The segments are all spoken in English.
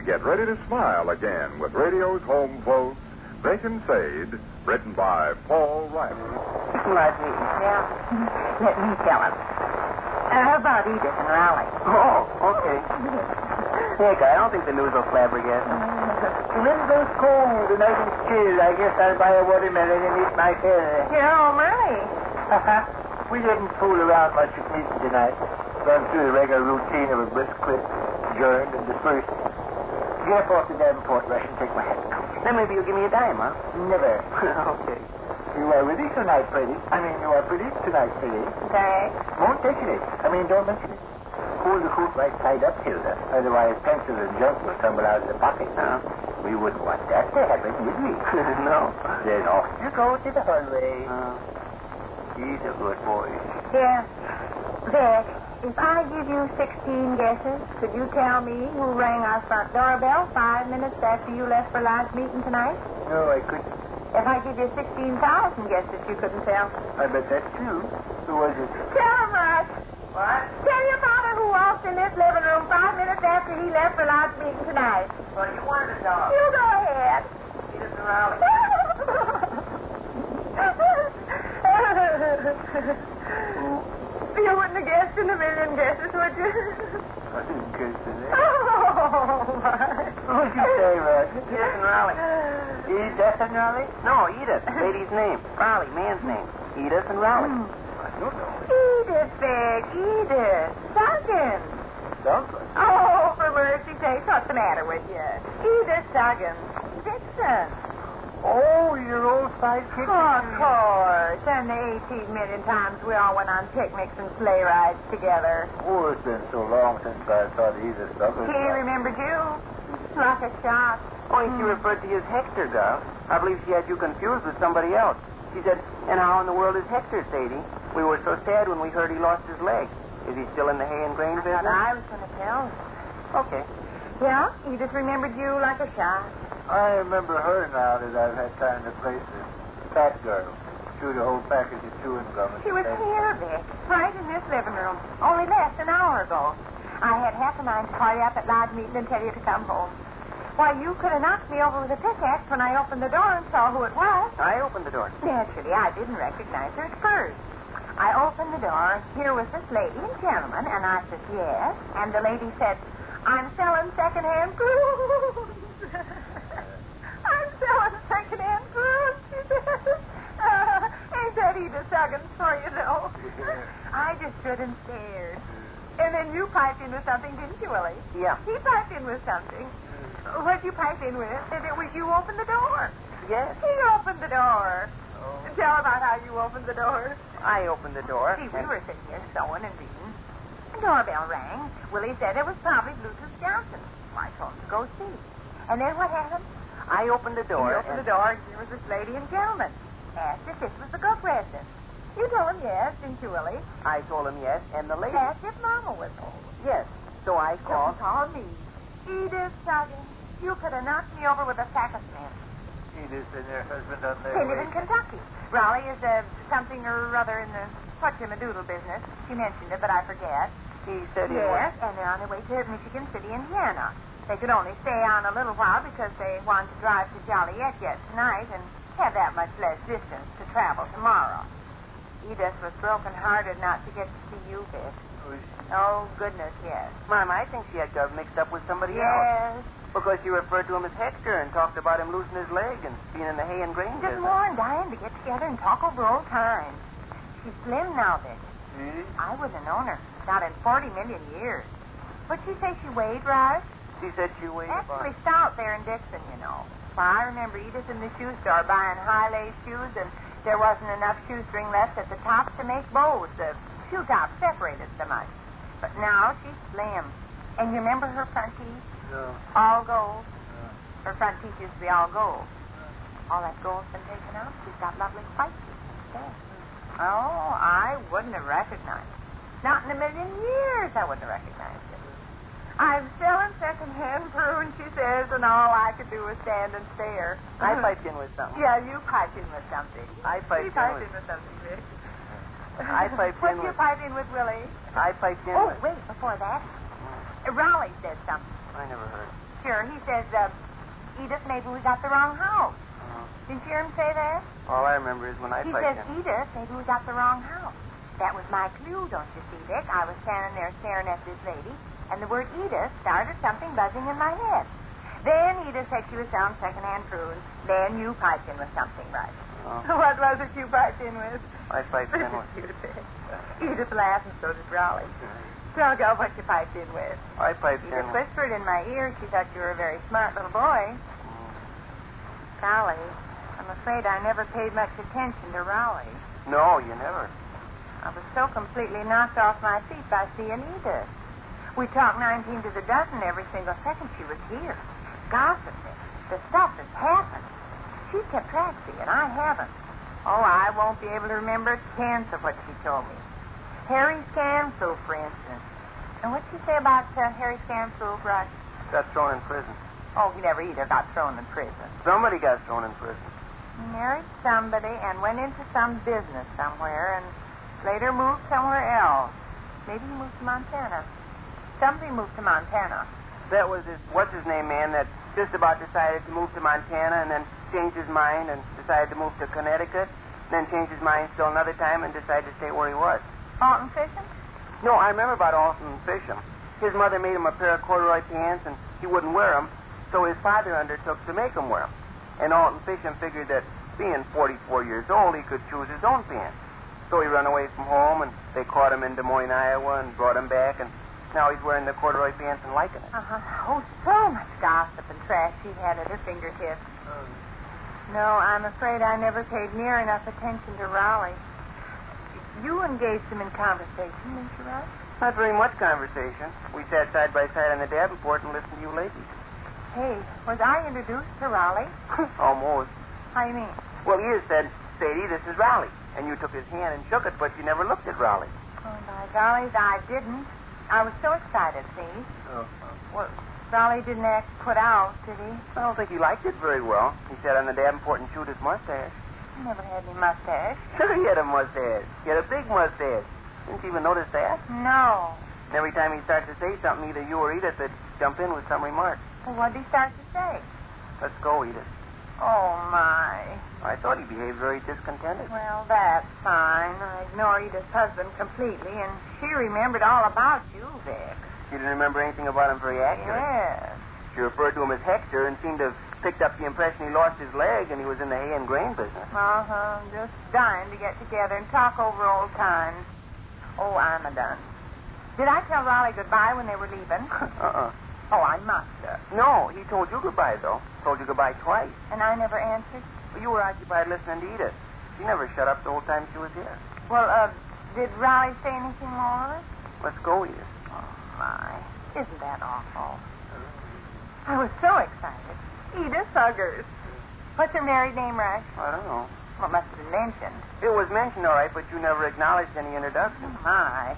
get ready to smile again with radio's home folks, Bacon Sade, written by Paul Riley. Let me tell him. How about Edith and Raleigh? Oh, okay. Nick, I don't think the news will flabbergast him. When it goes cold and nice and chill, I guess I'll buy a watermelon and eat my fill. Jerome Murray. We didn't fool around much with meeting tonight. Gone through the regular routine of a brisk clip, adjourned and dispersed. Get off to Davenport, Rush, and take my hat. Then maybe you'll give me a dime, huh? Never. Okay. You are ready tonight, Freddie. You are pretty tonight, Freddie. Thanks. Won't mention it. Don't mention it. Hold the coat right tied up, Hilda. Otherwise, pencils and junk will tumble out of the pocket. We wouldn't want that to happen, would we? No. Then off you go to the hallway. He's a good boy. Yeah. Vic, if I give you 16 guesses, could you tell me who rang our front doorbell 5 minutes after you left for lodge meeting tonight? No, I couldn't. If I give you 16,000 guesses, you couldn't tell. I bet that's true. Who was it? Tell him, Rush. What? Tell your father who walked in this living room 5 minutes after he left for lodge meeting tonight. Well, you wanted to tell him. You go ahead. Edith and Raleigh. You wouldn't have guessed in a million guesses, would you? I didn't guess it. Oh, my. What'd you say, Rush? Edith and Raleigh. Edith and Raleigh? No, Edith, lady's name. Raleigh, man's name. Edith and Raleigh. I don't know. Edith, Vic, Edith. Duggins. Douglas. Oh, for mercy's sake, what's the matter with you? Edith Duggins. Dixon. Oh, your old sidekick. Oh, of course. And the 18 million times we all went on picnics and sleigh rides together. Oh, it's been so long since I saw Edith Douglas. He remembered you. Like a shot. Oh, and she referred to you as Hector, girl. I believe she had you confused with somebody else. She said, and how in the world is Hector, Sadie? We were so sad when we heard he lost his leg. Is he still in the hay and grain business? I was going to tell you. Okay. Yeah, Edith remembered you like a shot. I remember her now that I've had time to place her. Fat girl. Chewed a whole package of chewing gum. She was here, Vic, right in this living room. Only less than an hour ago. I had half a mind to call you up at lodge meeting and tell you to come home. Why, you could have knocked me over with a pickaxe when I opened the door and saw who it was. I opened the door. Naturally, I didn't recognize her at first. I opened the door. Here was this lady and gentleman, and I said, yes. And the lady said, I'm selling secondhand cruise. I'm selling secondhand cruise, she said. Ain't that Edith Duggins for you, though? I just stood and stared. And then you piped in with something, didn't you, Willie? Yeah. He piped in with something. What'd you pipe in with? And it was you opened the door. Yes. He opened the door. Oh. Tell about how you opened the door. I opened the door. See, we were sitting here sewing and reading. The doorbell rang. Willie said it was probably Bluetooth Johnson. I told him to go see. And then what happened? I opened the door. You opened the door, and here was this lady and gentleman. Asked if this was the Cook residence. You told him yes, didn't you, Willie? I told him yes, and the lady... Asked if Mama was home. Yes. So I called... Don't call me. Edith Duggins, you could have knocked me over with a sack of cement. Edith and her husband on their They way. live in Kentucky. Raleigh is something or other in the whatchamadoodle business. She mentioned it, but I forget. He said he Yes, and they're on their way to Michigan City, Indiana. They could only stay on a little while because they wanted to drive to Joliet yet tonight and have that much less distance to travel tomorrow. Edith was broken-hearted not to get to see you, Vic. Oh, goodness, yes. Mom, I think she had got mixed up with somebody else. Yes. Because she referred to him as Hector and talked about him losing his leg and being in the hay and grain Just business. more and dying to get together and talk over old times. She's slim now, Vic. I wouldn't have known her. Not in 40 million years. What'd she say she weighed, Raj? She said she weighed That's about... pretty stout there in Dixon, you know. Well, I remember Edith in the shoe store buying high-lace shoes, and there wasn't enough shoestring left at the tops to make bows. The shoe tops separated so much. But now she's slim. And you remember her front teeth? No. All gold. Her front teeth used to be all gold. All that gold's been taken out. She's got lovely white teeth instead. Oh, I wouldn't have recognized it. Not in a million years I wouldn't have recognized it. I'm selling second-hand prune, she says, and all I could do was stand and stare. I piped in with something. Yeah, you piped in with something. I piped You piped in in with something, Vic. I piped What in did you with... pipe in with, Willie? I piped in Oh, with... wait, before that. Raleigh said something. I never heard. sure. He says, Edith, maybe we got the wrong house. Didn't you hear him say that? All I remember is when I He piped says, in. Edith, maybe we got the wrong house. That was my clue, don't you see, Vic? I was standing there staring at this lady, and the word Edith started something buzzing in my head. Then Edith said she was selling second-hand prunes. Then you piped in with something, right? Oh. What was it you piped in with? I piped in with... Edith laughed, and so did Raleigh. Tell girl what you piped in with. I piped in Edith with... whispered in my ear she thought you were a very smart little boy. Golly, I'm afraid I never paid much attention to Raleigh. No, you never. I was so completely knocked off my feet by seeing Edith. We talked 19 to the dozen every single second she was here. Gossiping. The stuff that's happened. She kept track, see, and I haven't. Oh, I won't be able to remember a tenth of what she told me. Harry Scanfield, for instance. And what'd she say about Harry Scanfield, Rush? Got thrown in prison. Oh, he never either got thrown in prison. Somebody got thrown in prison. He married somebody and went into some business somewhere and later moved somewhere else. Maybe he moved to Montana. Somebody moved to Montana. That was this what's-his-name man that just about decided to move to Montana and then changed his mind and decided to move to Connecticut, then changed his mind still another time and decided to stay where he was. Alton Fisham? No, I remember about Alton Fisham. His mother made him a pair of corduroy pants and he wouldn't wear them, so his father undertook to make him wear them. And Alton Fisham figured that being 44 years old, he could choose his own pants. So he ran away from home, and they caught him in Des Moines, Iowa, and brought him back, and now he's wearing the corduroy pants and liking it. Oh, so much gossip and trash she had at her fingertips. No, I'm afraid I never paid near enough attention to Raleigh. You engaged him in conversation, didn't you, Rush? Not very much conversation. We sat side by side on the Davenport and listened to you ladies. Hey, was I introduced to Raleigh? Almost. How you mean? Well, you said, Sadie, this is Raleigh. And you took his hand and shook it, but you never looked at Raleigh. Oh, by gollies, I didn't. I was so excited, see? Oh. Well, Raleigh didn't act put out, did he? I don't think he liked it very well. He sat on the Davenport and chewed his mustache. He never had any mustache. Sure he had a mustache. He had a big mustache. Didn't you even notice that? No. And every time he started to say something, either you or Edith would jump in with some remark. Well, what did he start to say? Let's go, Edith. Oh, my. I thought he behaved very discontented. Well, that's fine. I ignored Edith's husband completely, and she remembered all about you, Vic. She didn't remember anything about him very accurate. Yes. She referred to him as Hector and seemed to have picked up the impression he lost his leg and he was in the hay and grain business. Uh-huh. Just dying to get together and talk over old times. Oh, I'm done. Did I tell Raleigh goodbye when they were leaving? Oh, I must have. No, he told you goodbye, though. Told you goodbye twice. And I never answered? Well, you were occupied listening to Edith. She never shut up the whole time she was here. Well, did Raleigh say anything more? Let's go, Edith. Oh, my. Isn't that awful? I was so excited. Edith Huggers. What's her married name, Rush? I don't know. Well, it must have been mentioned. It was mentioned, all right, but you never acknowledged any introduction. Oh, my.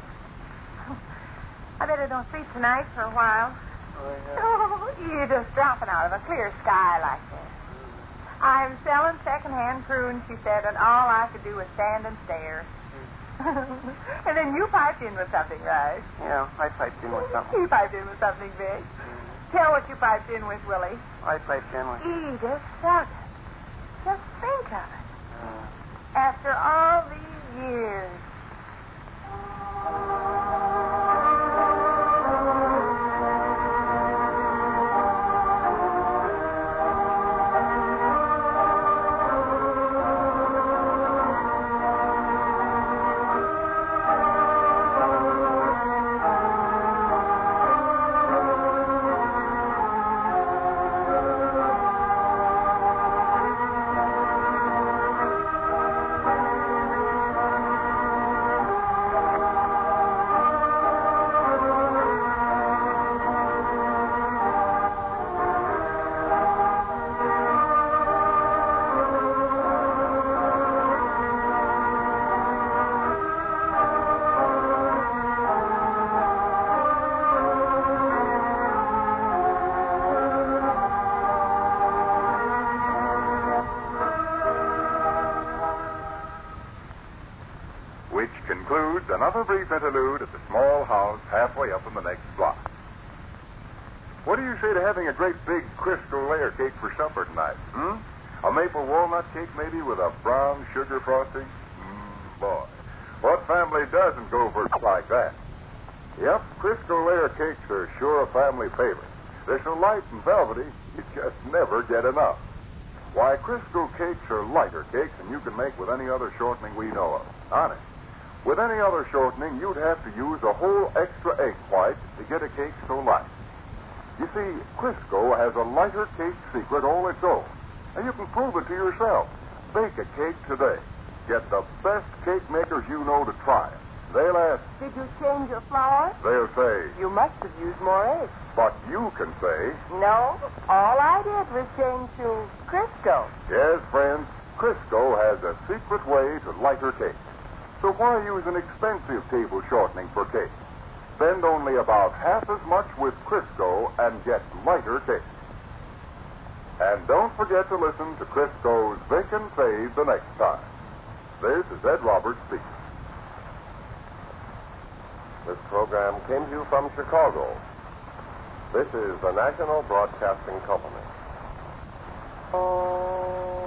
I better don't sleep tonight for a while. Oh, Edith dropping out of a clear sky like this. I'm selling second-hand prunes, she said, and all I could do was stand and stare. And then you piped in with something, right? Yeah, I piped in with something. You piped in with something, Vic. Tell what you piped in with, Willie. I piped in with... Edith Sugden. Just think of it. After all these years. Which concludes another brief interlude at the small house halfway up in the next block. What do you say to having a great big Crisco layer cake for supper tonight? A maple walnut cake maybe with a brown sugar frosting? Boy, what family doesn't go for like that? Yep, Crisco layer cakes are sure a family favorite. They're so light and velvety, you just never get enough. Why, Crisco cakes are lighter cakes than you can make with any other shortening we know of. Honest. With any other shortening, you'd have to use a whole extra egg white to get a cake so light. You see, Crisco has a lighter cake secret all its own. And you can prove it to yourself. Bake a cake today. Get the best cake makers you know to try it. They'll ask, Did you change your flour? they'll say, You must have used more eggs. but you can say, No, all I did was change to Crisco. yes, friends, Crisco has a secret way to lighter cake. So why use an expensive table shortening for cake? Spend only about half as much with Crisco and get lighter cake. And don't forget to listen to Crisco's Bake and Save the next time. This is Ed Roberts speaking. This program came to you from Chicago. This is the National Broadcasting Company.